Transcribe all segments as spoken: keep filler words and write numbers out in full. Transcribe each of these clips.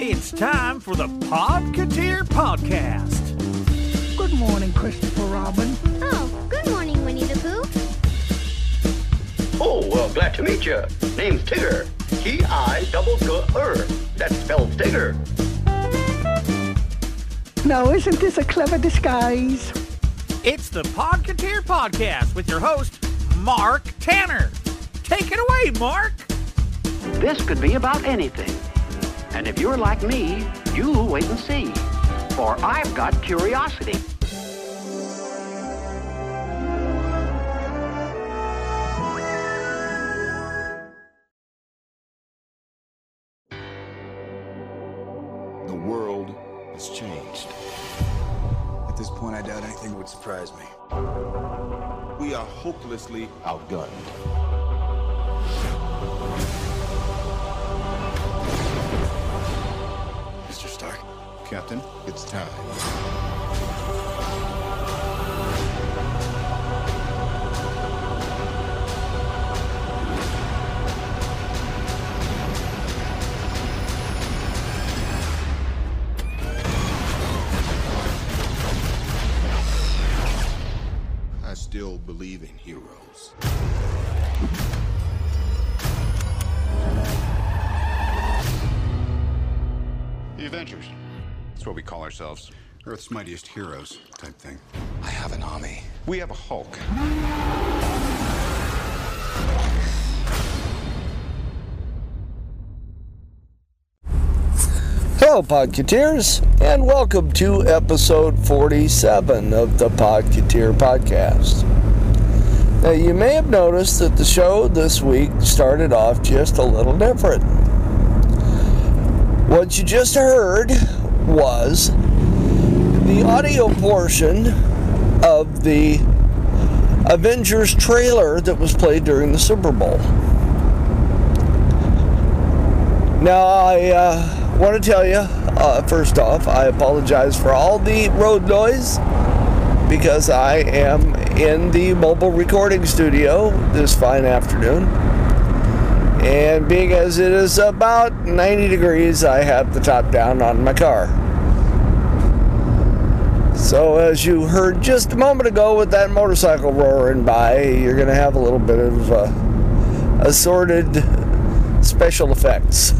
It's time for the Podcateer Podcast. Good morning, Christopher Robin. Oh, good morning, Winnie the Pooh. Oh, well, glad to meet you. Name's Tigger. T I double G R. That spells Tigger. Now, isn't this a clever disguise? It's the Podcateer Podcast with your host, Mark Tanner. Take it away, Mark. This could be about anything. And if you're like me, you'll wait and see. For I've got curiosity. The world has changed. At this point, I doubt anything would surprise me. We are hopelessly outgunned. Mister Stark. Captain, it's time. I still believe in heroes. The Avengers. That's what we call ourselves. Earth's mightiest heroes type thing. I have an army. We have a Hulk. Hello, Podcateers, and welcome to episode forty-seven of the Podcateer Podcast. Now, you may have noticed that the show this week started off just a little different. What you just heard was the audio portion of the Avengers trailer that was played during the Super Bowl. Now, I uh, want to tell you, uh, first off, I apologize for all the road noise because I am in the mobile recording studio this fine afternoon. And being as it is about ninety degrees, I have the top down on my car. So as you heard just a moment ago with that motorcycle roaring by, you're going to have a little bit of uh, assorted special effects.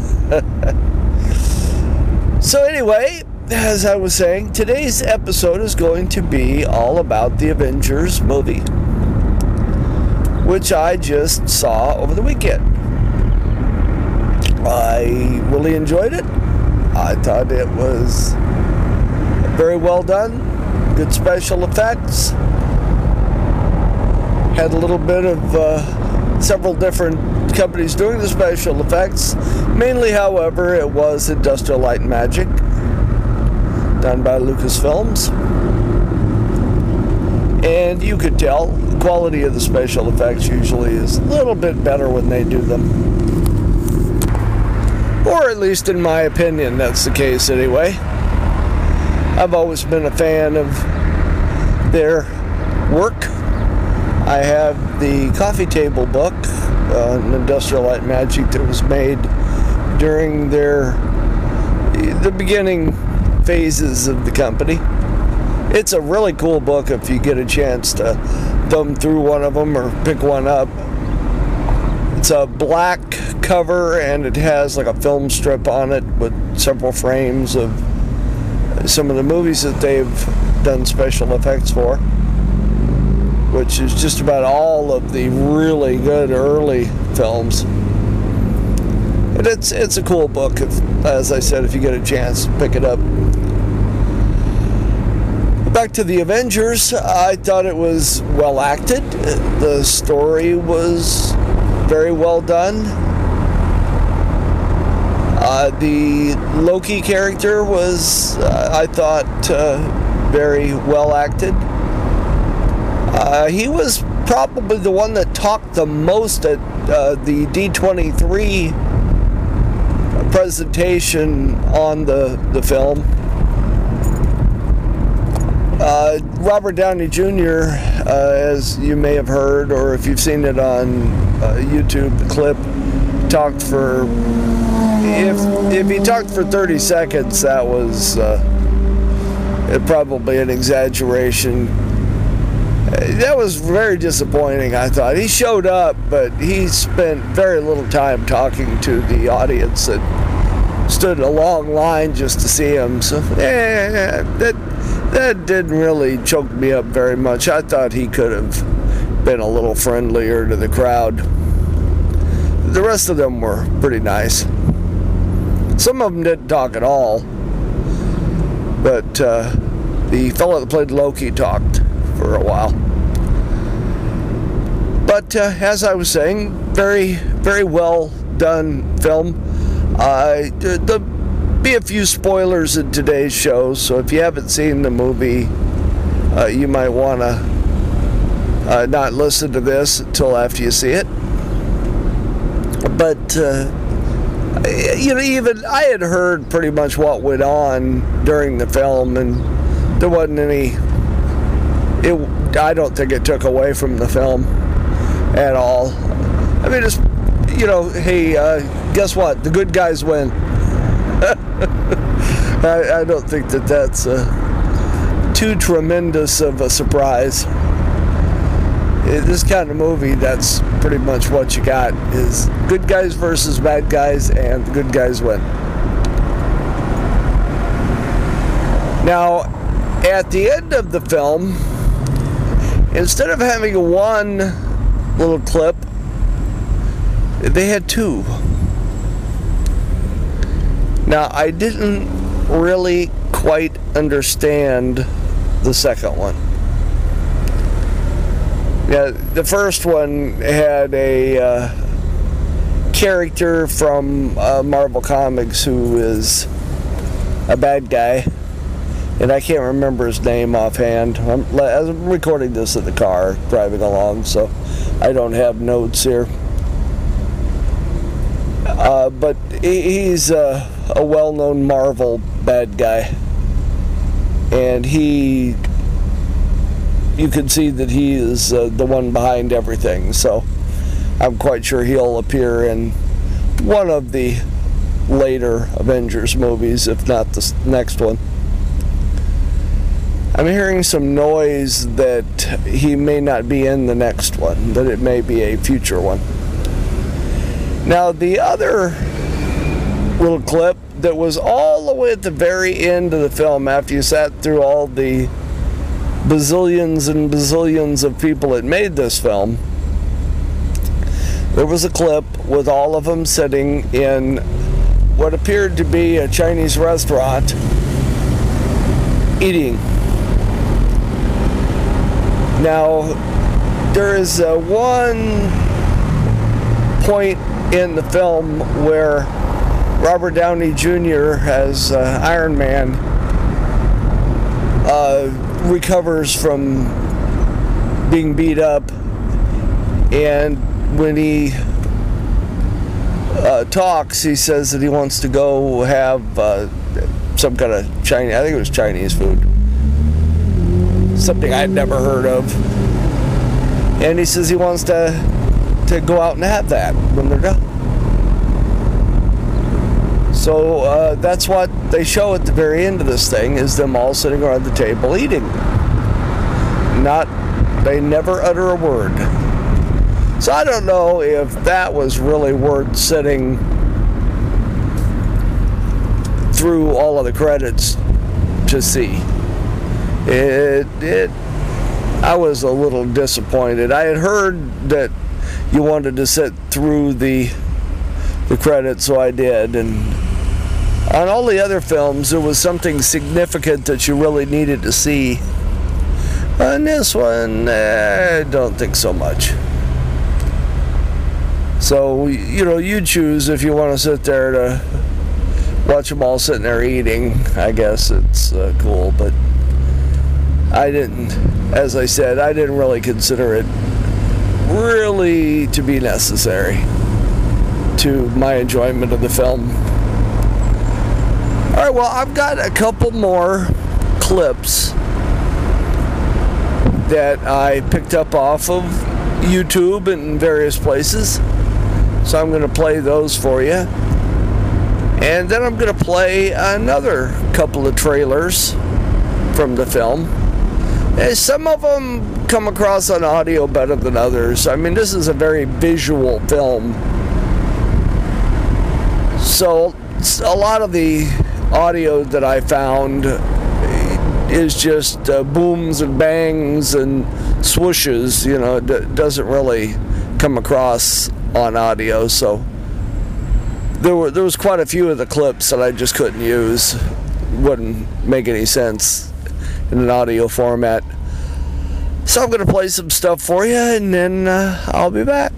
So anyway, as I was saying, today's episode is going to be all about the Avengers movie, which I just saw over the weekend. I really enjoyed it. I thought it was very well done. Good special effects. Had a little bit of uh, several different companies doing the special effects. Mainly, however, it was Industrial Light and Magic, done by Lucasfilms. And you could tell the quality of the special effects usually is a little bit better when they do them. Or at least in my opinion, that's the case anyway. I've always been a fan of their work. I have the coffee table book on Industrial Light and Magic that was made during their the beginning phases of the company. It's a really cool book if you get a chance to thumb through one of them or pick one up. It's a black cover and it has like a film strip on it with several frames of some of the movies that they've done special effects for, which is just about all of the really good early films. But it's it's a cool book, if, as I said, if you get a chance, pick it up. Back to the Avengers, I thought it was well acted. The story was very well done. Uh, the Loki character was, uh, I thought, uh, very well acted. Uh, he was probably the one that talked the most at uh, the D twenty-three presentation on the, the film. Uh, Robert Downey Junior, uh, as you may have heard, or if you've seen it on uh, YouTube, the clip, talked for if if he talked for thirty seconds, that was uh, probably an exaggeration. That was very disappointing, I thought. He showed up, but he spent very little time talking to the audience that stood in a long line just to see him. So eh, that that didn't really choke me up very much. I thought he could have been a little friendlier to the crowd. The rest of them were pretty nice. Some of them didn't talk at all, but uh, the fellow that played Loki talked for a while. But uh, as I was saying, very, very well done film. Uh, there'll be a few spoilers in today's show, so if you haven't seen the movie, uh, you might want to uh, not listen to this until after you see it. But, uh, you know, even I had heard pretty much what went on during the film, and there wasn't any, it, I don't think it took away from the film at all. I mean, it's, you know, hey, uh, guess what? The good guys win. I, I don't think that that's uh, too tremendous of a surprise. This kind of movie, that's pretty much what you got, is good guys versus bad guys, and the good guys win. Now, at the end of the film, instead of having one little clip, they had two. Now, I didn't really quite understand the second one. Yeah, the first one had a uh, character from uh, Marvel Comics who is a bad guy, and I can't remember his name offhand. I'm, I'm recording this in the car, driving along, so I don't have notes here. Uh, but he's a, a well-known Marvel bad guy, and he, you can see that he is uh, the one behind everything, so I'm quite sure he'll appear in one of the later Avengers movies, if not the next one. I'm hearing some noise that he may not be in the next one, that it may be a future one. Now, the other little clip that was all the way at the very end of the film, after you sat through all the bazillions and bazillions of people that made this film, there was a clip with all of them sitting in what appeared to be a Chinese restaurant eating. Now, there is uh, one point in the film where Robert Downey Junior as uh, Iron Man uh, recovers from being beat up, and when he uh, talks, he says that he wants to go have uh, some kind of Chinese, I think it was Chinese food, something I'd never heard of, and he says he wants to to go out and have that when they're done. So uh, that's what they show at the very end of this thing, is them all sitting around the table eating. Not, they never utter a word. So I don't know if that was really worth sitting through all of the credits to see. It, it, I was a little disappointed. I had heard that you wanted to sit through the the credits, so I did. And on all the other films, there was something significant that you really needed to see. On this one, eh, I don't think so much. So, you know, you choose if you want to sit there to watch them all sitting there eating. I guess it's uh, cool, but I didn't, as I said, I didn't really consider it really to be necessary to my enjoyment of the film. All right, well, I've got a couple more clips that I picked up off of YouTube and various places, so I'm going to play those for you. And then I'm going to play another couple of trailers from the film. And some of them come across on audio better than others. I mean, this is a very visual film. So a lot of the audio that I found is just uh, booms and bangs and swooshes. You know, it d- doesn't really come across on audio. So there were there was quite a few of the clips that I just couldn't use. Wouldn't make any sense in an audio format. So I'm going to play some stuff for you, and then uh, I'll be back.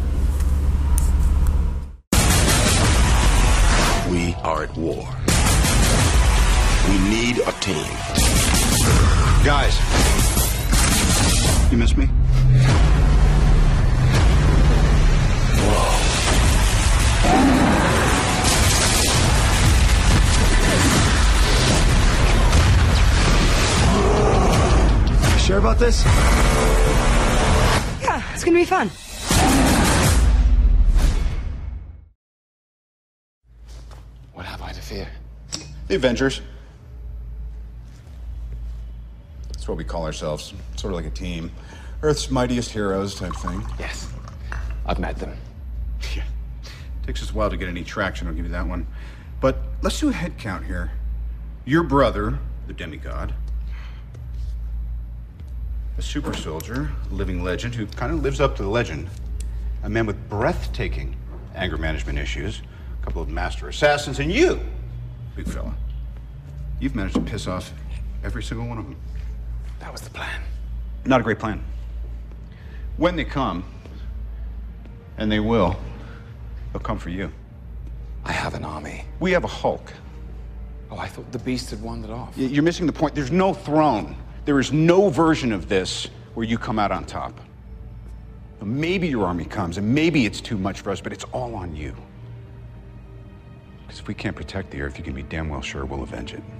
We are at war. We need a team. Guys, you miss me? Sure about this? Yeah, it's gonna be fun. What have I to fear? The Avengers. That's what we call ourselves. Sort of like a team. Earth's mightiest heroes type thing. Yes. I've met them. Yeah. Takes us a while to get any traction, I'll give you that one. But let's do a head count here. Your brother, the demigod. A super soldier, a living legend who kind of lives up to the legend. A man with breathtaking anger management issues. A couple of master assassins, and you, big fella. You've managed to piss off every single one of them. That was the plan. Not a great plan. When they come, and they will, they'll come for you. I have an army. We have a Hulk. Oh, I thought the Beast had wandered off. Y- You're missing the point. There's no throne. There is no version of this where you come out on top. Maybe your army comes, and maybe it's too much for us, but it's all on you. Because if we can't protect the Earth, you can be damn well sure we'll avenge it.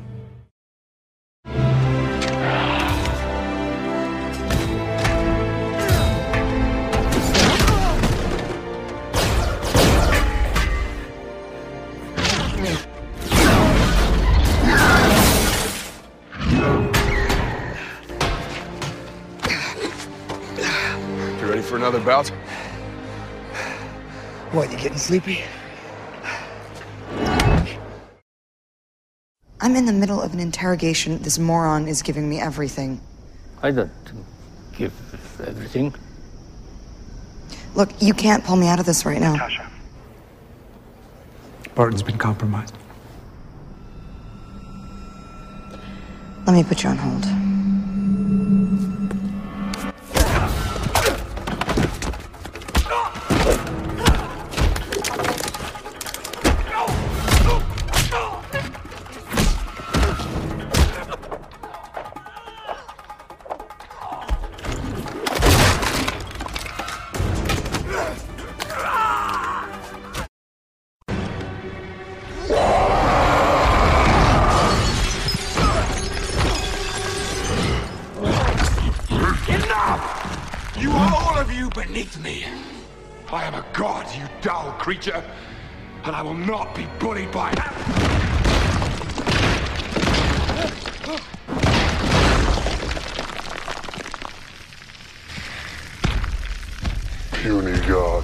You ready for another bout? What, you getting sleepy? I'm in the middle of an interrogation. This moron is giving me everything. I don't give everything. Look, you can't pull me out of this right now. Tasha. Barton's been compromised. Let me put you on hold. You are all of you beneath me. I am a god, you dull creature, and I will not be bullied by... Puny god.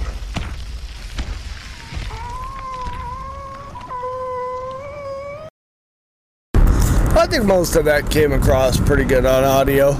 I think most of that came across pretty good on audio.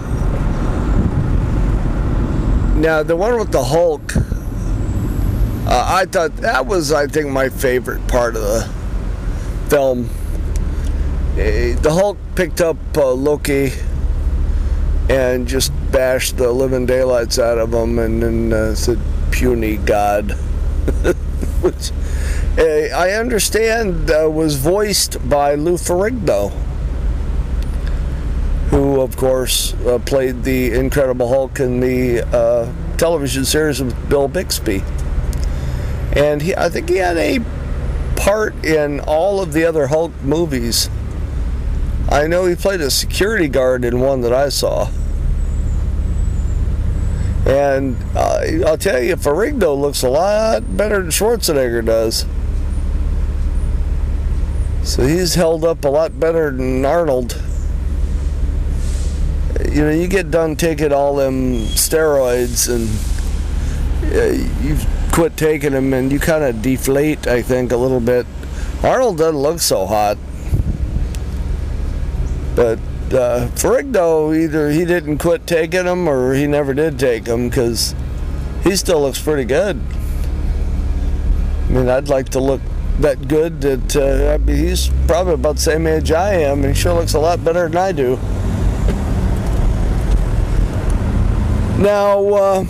Now, the one with the Hulk, uh, I thought that was, I think, my favorite part of the film. Uh, the Hulk picked up uh, Loki and just bashed the living daylights out of him, and then uh, said, "Puny god," which uh, I understand uh, was voiced by Lou Ferrigno, who, of course, uh, played the Incredible Hulk in the uh, television series with Bill Bixby. And he, I think he had a part in all of the other Hulk movies. I know he played a security guard in one that I saw. And uh, I'll tell you, Ferrigno looks a lot better than Schwarzenegger does. So he's held up a lot better than Arnold. You know, you get done taking all them steroids and uh, you quit taking them and you kind of deflate, I think, a little bit. Arnold doesn't look so hot. But uh, Ferrigno, either he didn't quit taking them or he never did take them, because he still looks pretty good. I mean, I'd like to look that good. That uh, I mean, he's probably about the same age I am, and he sure looks a lot better than I do. Now, uh,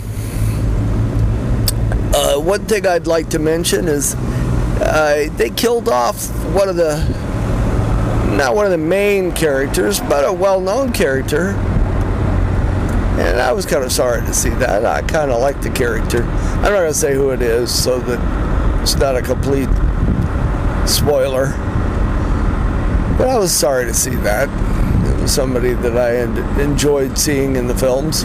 uh, one thing I'd like to mention is uh, they killed off one of the, not one of the main characters, but a well-known character. And I was kind of sorry to see that. I kind of like the character. I'm not going to say who it is so that it's not a complete spoiler. But I was sorry to see that. It was somebody that I had enjoyed seeing in the films.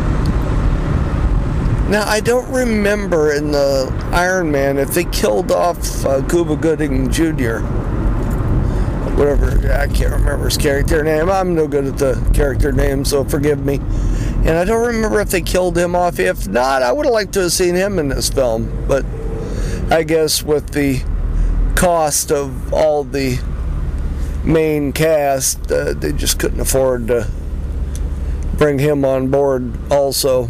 Now, I don't remember in the Iron Man if they killed off uh, Cuba Gooding Junior Whatever, I can't remember his character name. I'm no good at the character name, so forgive me. And I don't remember if they killed him off. If not, I would have liked to have seen him in this film. But I guess with the cost of all the main cast, uh, they just couldn't afford to bring him on board also.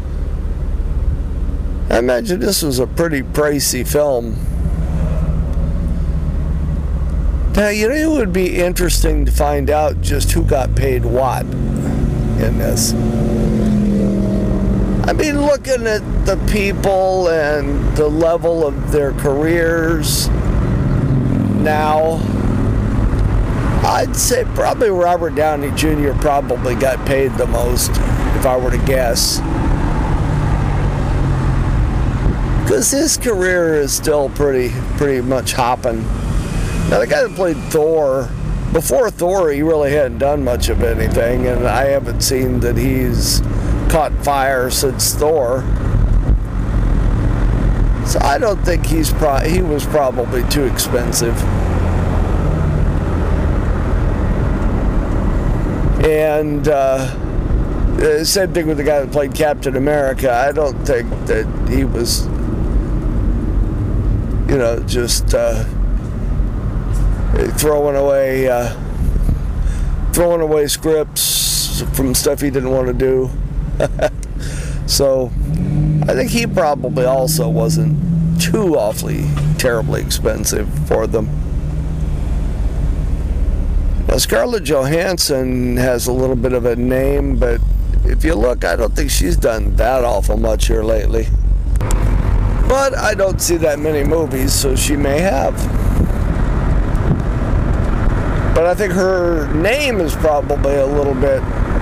I imagine this was a pretty pricey film. Now, you know, it would be interesting to find out just who got paid what in this. I mean, looking at the people and the level of their careers now, I'd say probably Robert Downey Junior probably got paid the most, if I were to guess. Because his career is still pretty pretty much hopping. Now, the guy that played Thor, before Thor, he really hadn't done much of anything, and I haven't seen that he's caught fire since Thor. So I don't think he's pro- he was probably too expensive. And uh, same thing with the guy that played Captain America. I don't think that he was, you know, just uh, throwing away uh, throwing away scripts from stuff he didn't want to do. So I think he probably also wasn't too awfully terribly expensive for them. Now, Scarlett Johansson has a little bit of a name, but if you look, I don't think she's done that awful much here lately. But I don't see that many movies, so she may have. But I think her name is probably a little bit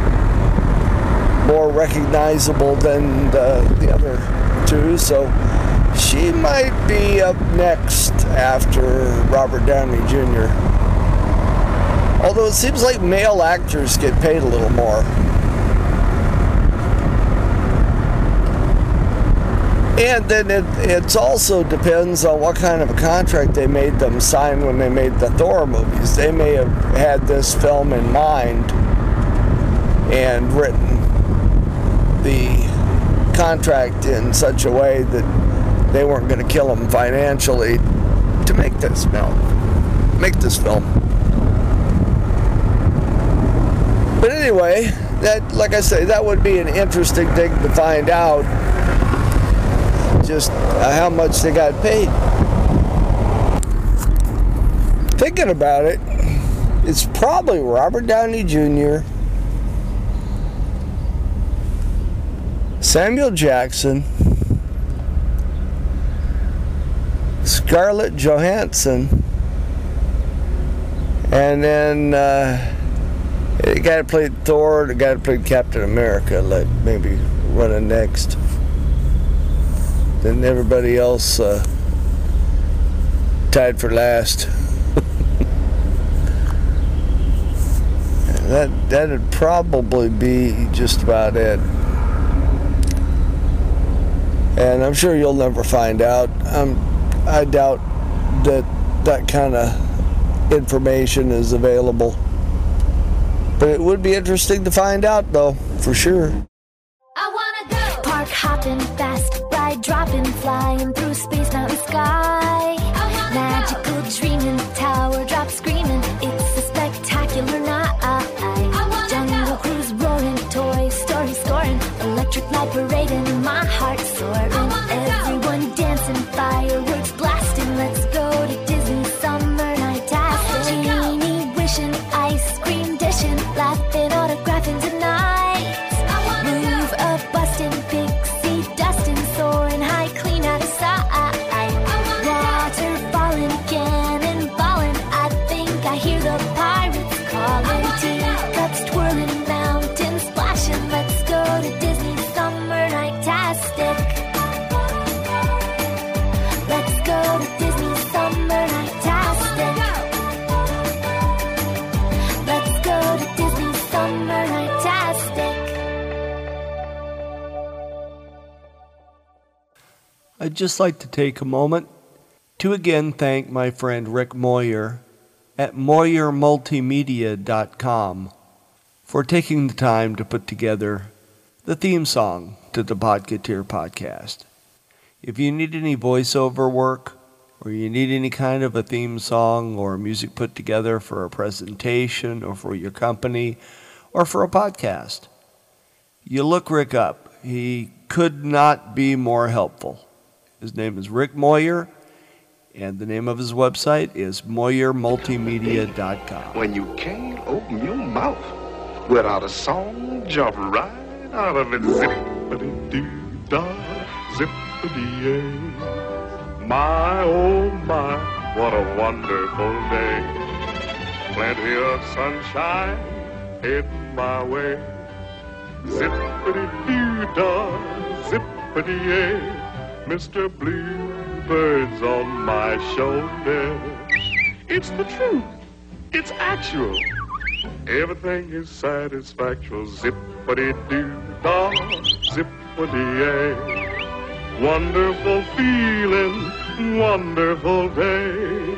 more recognizable than the, the other two, so she might be up next after Robert Downey Junior Although it seems like male actors get paid a little more. And then it it's also depends on what kind of a contract they made them sign when they made the Thor movies. They may have had this film in mind and written the contract in such a way that they weren't going to kill them financially to make this film. Make this film. But anyway, that, like I say, that would be an interesting thing to find out, just how much they got paid. Thinking about it, it's probably Robert Downey Junior, Samuel Jackson, Scarlett Johansson, and then uh, the guy that played Thor, the guy that played Captain America, like maybe running next. Then everybody else uh, tied for last. that that'd probably be just about it. And I'm sure you'll never find out. Um, I doubt that that kind of information is available. But it would be interesting to find out, though, for sure. I wanna go park hopping, fast ride, dropping, flying through space, mountain, sky. Magical dreaming, tower drop screaming. It's a spectacular night. Jungle cruise roaring, Toy Story scoring, electric light parading, my heart soaring. Everyone dancing, fireworks blasting. Let's go to Disney summer night. Genie wishing, ice cream dishing, laughing, autographing tonight. Move a bustin', pixie dustin', soaring high, clean out of sight. Water falling, cannon balling. I think I hear the pirates calling. Teacups twirling, mountains splashing. Let's go to Disney summer night-tastic. Let's go to Disney summer night-tastic. Let's go to Disney summer night-tastic. I'd just like to take a moment to again thank my friend Rick Moyer at moyer multimedia dot com for taking the time to put together the theme song to the Podcateer podcast. If you need any voiceover work, or you need any kind of a theme song or music put together for a presentation or for your company or for a podcast, you look Rick up. He could not be more helpful. His name is Rick Moyer, and the name of his website is moyer multimedia dot com. When you can't open your mouth without a song, jump right out of it. Zippity-doo-dah, zippity-yay. My, oh my, what a wonderful day. Plenty of sunshine heading my way. Zippity-doo-dah, zippity-yay. Mister Bluebird's on my shoulder. It's the truth. It's actual. Everything is satisfactual. Zippity-doo-dah, zippity-yay. Wonderful feeling, wonderful day.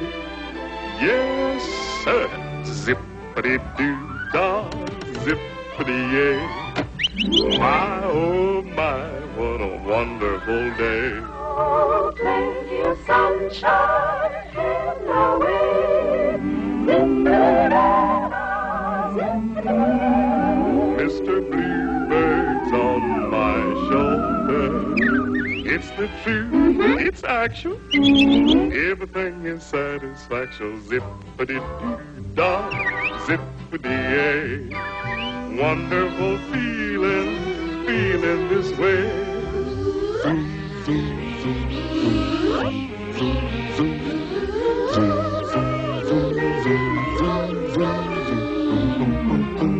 Yes, sir. Zippity-doo-dah, zippity-yay. My, oh my, what a wonderful day. Oh, plenty of sunshine in the way. Mister Bluebird's on my shoulder. It's the truth, it's actual. Everything is satisfaction. Zippity-doo-dah, zippity-yay. Wonderful feeling, feeling this way. Zoom, zoom, zoom, zoom, zoom, zoom, zoom, zoom, zoom, zoom, zoom.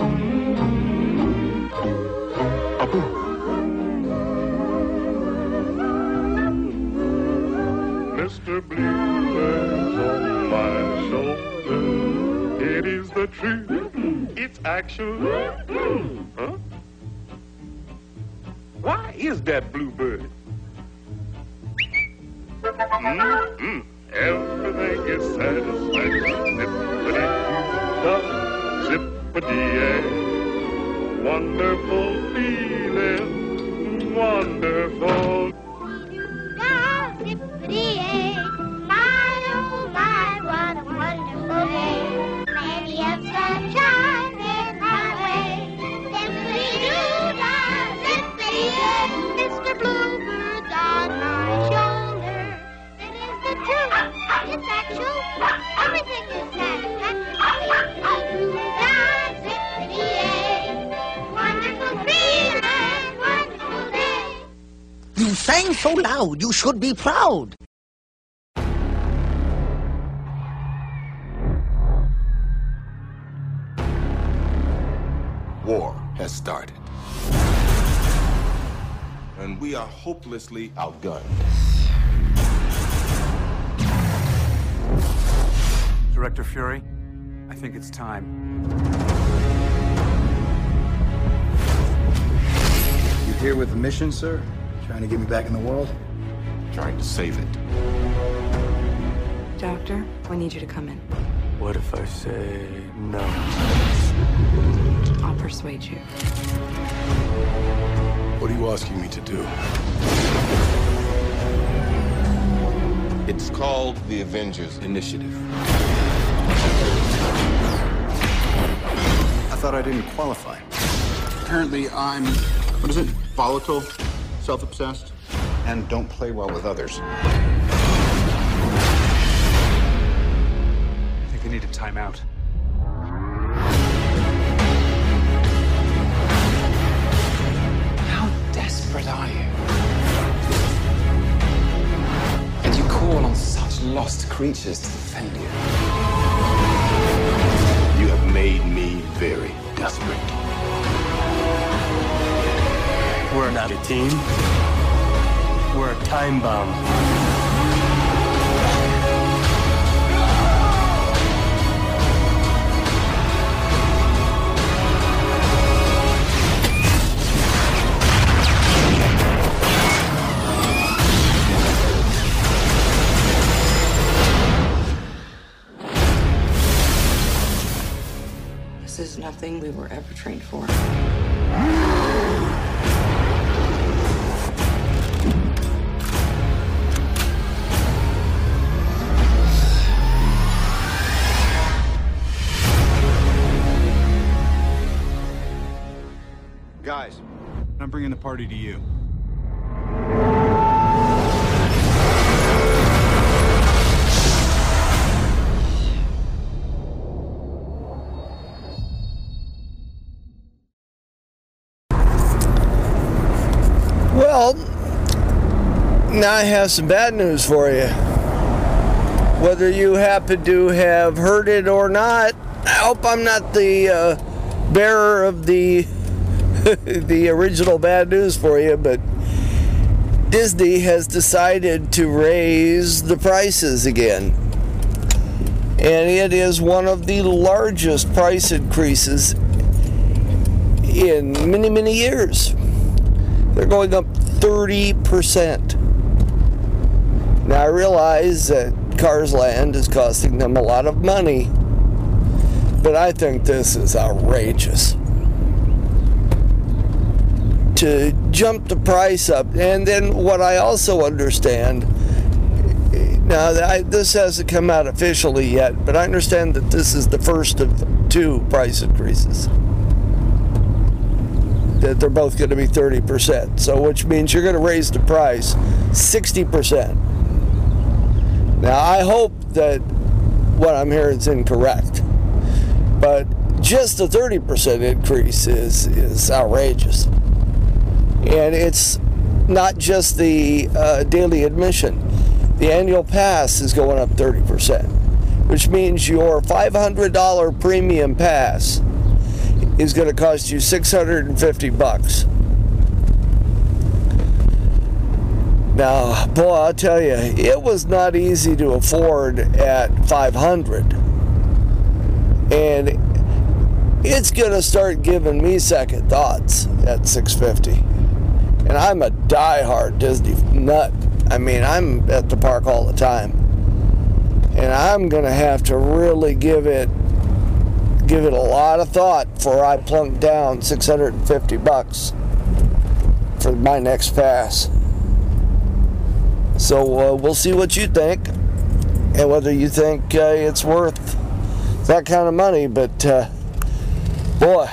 Mister Bluebird's on my shoulder. It is the truth. It's actual. Huh? Why is that Bluebird? Mm-hmm. Everything is satisfaction. Zippity-doo-dah, zippity-yay. Wonderful feeling, wonderful. Zippity-yay. My, oh my, what a wonderful day. Plenty of sunshine in my way. Zippity-doo-dah, zippity-yay. Mister Bluebird's on my shoulder. It is the truth, it's actual. Everything is satisfactory. Zippity-doo-dah, zippity-yay. Wonderful feeling, wonderful day. You sang so loud, you should be proud. War has started. And we are hopelessly outgunned. Director Fury, I think it's time. You here with a mission, sir? Trying to get me back in the world? Trying to save it. Doctor, I need you to come in. What if I say no? I'll persuade you. What are you asking me to do? It's called the Avengers Initiative. I thought I didn't qualify. Apparently I'm, what is it, volatile, self-obsessed, and don't play well with others. I think they need a timeout. How desperate are you? And you call on such lost creatures to defend you. You have made me very desperate. We're not a team. We're a time bomb. This is nothing we were ever trained for. Guys, I'm bringing the party to you. Well, now I have some bad news for you. Whether you happen to have heard it or not, I hope I'm not the uh, bearer of the the original bad news for you, but Disney has decided to raise the prices again. And it is one of the largest price increases in many, many years. They're going up thirty percent. Now I realize that Cars Land is costing them a lot of money, but I think this is outrageous. To jump the price up, and then what I also understand, now I, this hasn't come out officially yet, but I understand that this is the first of two price increases. That they're both going to be thirty percent. So which means you're going to raise the price sixty percent. Now I hope that what I'm hearing is incorrect, but just a thirty percent increase is, is outrageous. And it's not just the uh, daily admission. The annual pass is going up thirty percent, which means your five hundred dollars premium pass is going to cost you six hundred fifty bucks. Now, boy, I'll tell you, it was not easy to afford at five hundred. And it's going to start giving me second thoughts at six fifty. And I'm a diehard Disney nut. I mean, I'm at the park all the time. And I'm going to have to really give it give it a lot of thought before I plunk down six hundred fifty bucks for my next pass. So uh, we'll see what you think and whether you think uh, it's worth that kind of money. But uh, boy.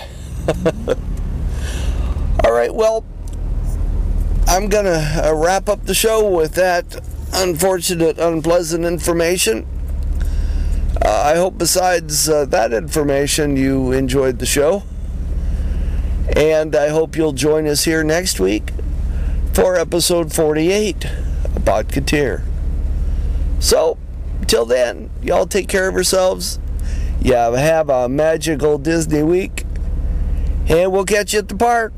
All right, well, I'm going to uh, wrap up the show with that unfortunate, unpleasant information. Uh, I hope besides uh, that information you enjoyed the show. And I hope you'll join us here next week for episode forty-eight of Podcateer. So, till then, y'all take care of yourselves. Yeah, have a magical Disney week. And we'll catch you at the park.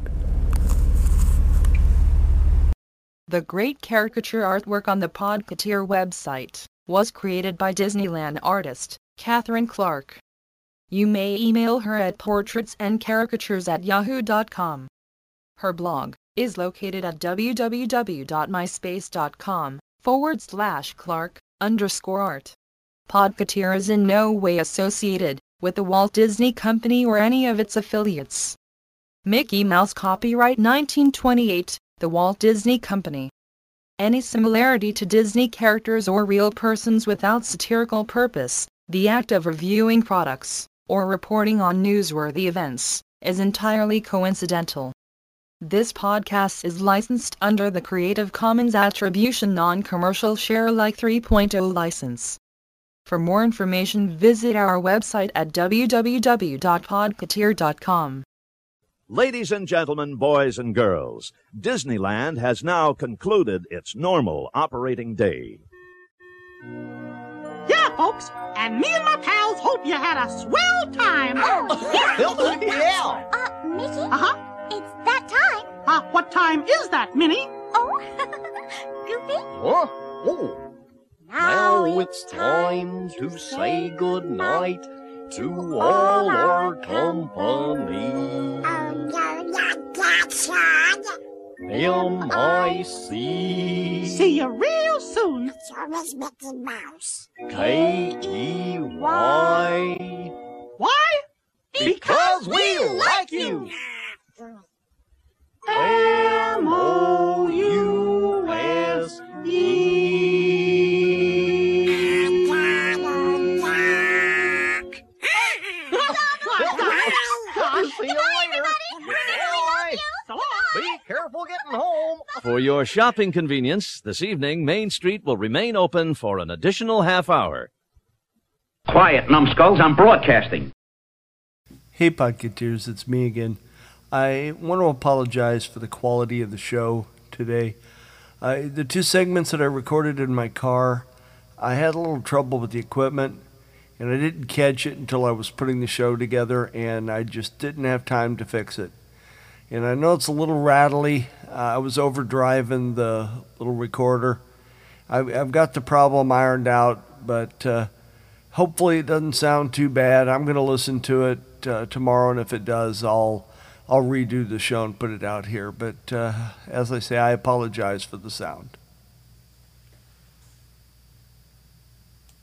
The great caricature artwork on the Podcateer website was created by Disneyland artist Catherine Clark. You may email her at portraitsandcaricatures at yahoo dot com. Her blog is located at www.myspace.com forward slash Clark underscore art. Podcateer is in no way associated with the Walt Disney Company or any of its affiliates. Mickey Mouse copyright nineteen twenty-eight, The Walt Disney Company. Any similarity to Disney characters or real persons without satirical purpose, the act of reviewing products, or reporting on newsworthy events, is entirely coincidental. This podcast is licensed under the Creative Commons Attribution Non-Commercial Share-alike three point oh license. For more information, visit our website at w w w dot podcateer dot com. Ladies and gentlemen, boys and girls, Disneyland has now concluded its normal operating day. Yeah, folks, and me and my pals hope you had a swell time. Oh, yeah. yeah. Uh, Mickey? Uh-huh. It's that time. Uh, what time is that, Minnie? Oh, Goofy? Huh? Oh. Now, now it's time to say good night to all our company. Oh, no, not that, Sean. M I C. See you real soon. It's always Mickey Mouse. K E Y. Why? Because we like you. M O U S E. See you later. Bye. Be careful getting home. For your shopping convenience, this evening, Main Street will remain open for an additional half hour. Quiet, numbskulls, I'm broadcasting. Hey, Podcateers, it's me again. I want to apologize for the quality of the show today. Uh, the two segments that I recorded in my car, I had a little trouble with the equipment, and I didn't catch it until I was putting the show together, and I just didn't have time to fix it. And I know it's a little rattly. Uh, I was overdriving the little recorder. I've, I've got the problem ironed out, but uh, hopefully it doesn't sound too bad. I'm going to listen to it uh, tomorrow, and if it does, I'll I'll redo the show and put it out here. But uh, as I say, I apologize for the sound.